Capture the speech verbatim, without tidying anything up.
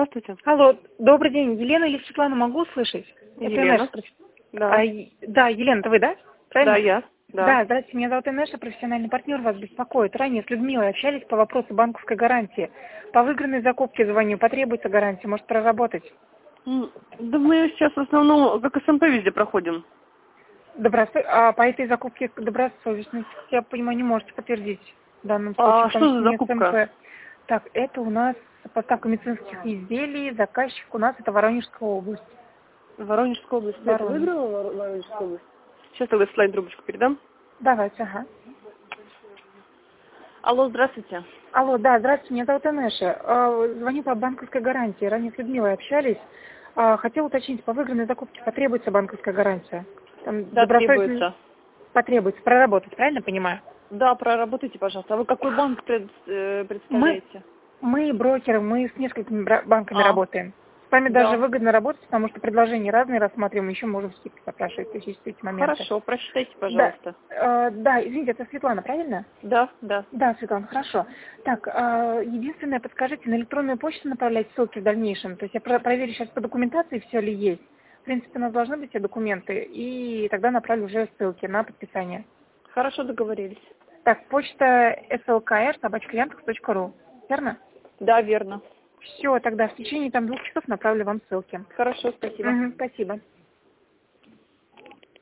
Здравствуйте. Алло, добрый день. Елена или Светлана, могу услышать? Елена. Это Инесса. Да. А, и- да, Елена, это вы, да? Правильно? Да, я. Да. Да, здравствуйте, меня зовут Инесса, профессиональный партнер вас беспокоит. Ранее с Людмилой общались по вопросу банковской гарантии. По выигранной закупке звоню, потребуется гарантия, может проработать. М, Да мы сейчас в основном как СМП везде проходим. Добросо- А по этой закупке добросовестность, я понимаю, не можете подтвердить в данном случае, А потому что что за не закупка? СМП. Так, это у нас поставка медицинских изделий, заказчик у нас это Воронежская область. Воронежская область. Ты это Воронеж. выиграла, Вор- Воронежская область? Сейчас тогда слайд трубочку передам. Давайте, ага. Алло, здравствуйте. Алло, да, здравствуйте, меня зовут Инесса. А, Звоню по банковской гарантии. Ранее с Людмилой общались. А, Хотела уточнить, по выигранной закупке потребуется банковская гарантия? Там Да, добросовестно требуется. потребуется проработать, правильно понимаю? Да, проработайте, пожалуйста. А вы какой банк пред- э, Мы, представляете? мы брокеры, мы с несколькими бра- банками А, работаем. С вами даже да. выгодно работать, потому что предложения разные рассматриваем, еще можем скидки запрашивать, то есть есть эти моменты. Хорошо, прочитайте, Да, пожалуйста. э, да, извините, это Светлана, правильно? Да, да. Да, Светлана, хорошо. Так, а, единственное, подскажите, на электронную почту направлять ссылки в дальнейшем? То есть я про- проверю сейчас по документации, все ли есть. В принципе, у нас должны быть все документы, и тогда направлю уже ссылки на подписание. Хорошо, договорились. Так, почта слкр собачка яндекс точка ру, верно? Да, верно. Все, тогда в течение там двух часов направлю вам ссылки. Хорошо, спасибо. Мгм, спасибо.